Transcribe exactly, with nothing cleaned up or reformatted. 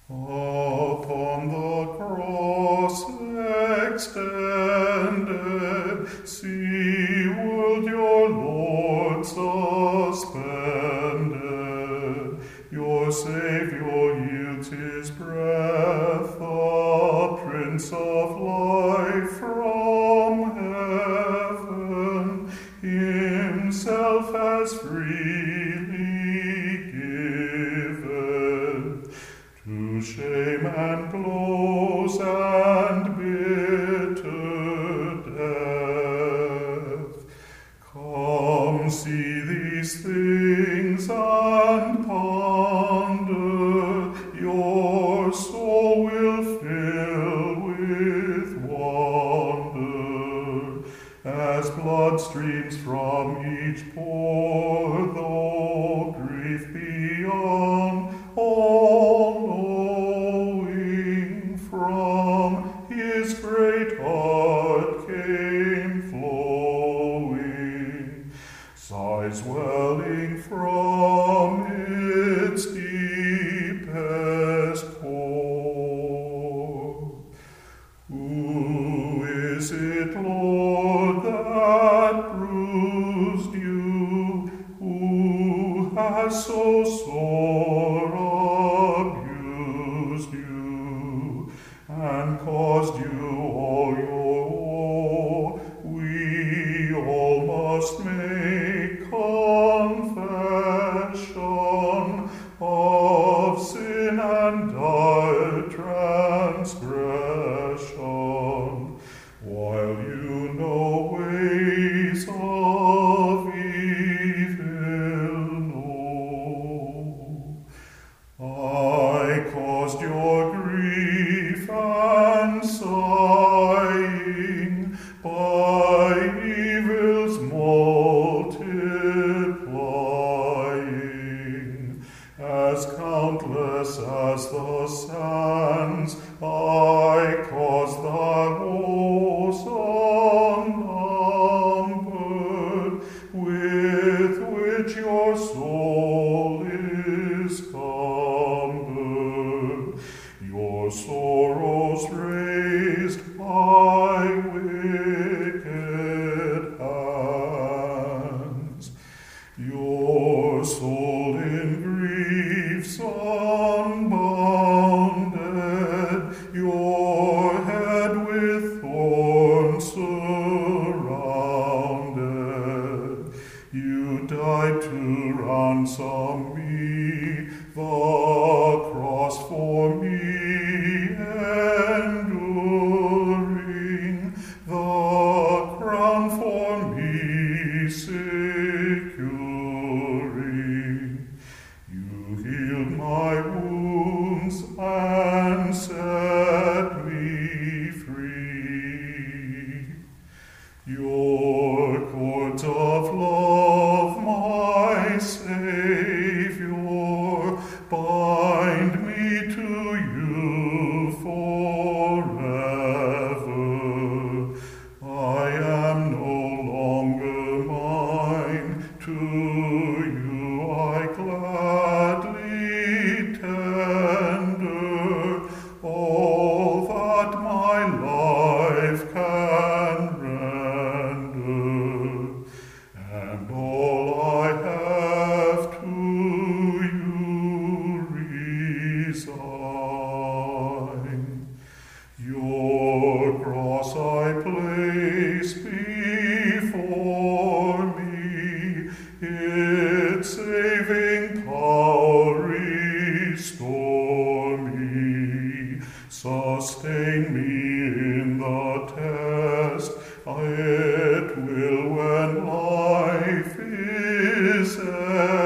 Upon the cross extended, seaward your Lord suspended. Your Saviour yields his breath, the Prince of life from heaven, himself has freely given. To shame and blows and bitter death. Come, see these things and ponder, your soul will fill with wonder, as blood streams from each pore, though grief beyond all knowing, from his great heart came flowing, sighs welling from its deepest core. Who is it, Lord, that bruised you? Who has so sore abused you, and caused you all your woe? We all must make confession of sin and dire transgression, while you know ways of evil know. I caused your grief and sighing by evils multiplying, as countless as the sands. I caused thy woes unnumbered, with which your soul is cumbered, your sorrows raised by wicked hands, your soul in griefs unbounded, your head with thorns surrounded. You died to ransom me, the cross for me enduring, the crown for me securing. You healed my wounds and set me free. Your cords of love, my Savior, bind me to you forever. I am no longer mine, to you I gladly tender all that my life can render, and all I have to you resign. Your cross I place before me, its saving power restore me, sustain me in the test. It will when life is ended.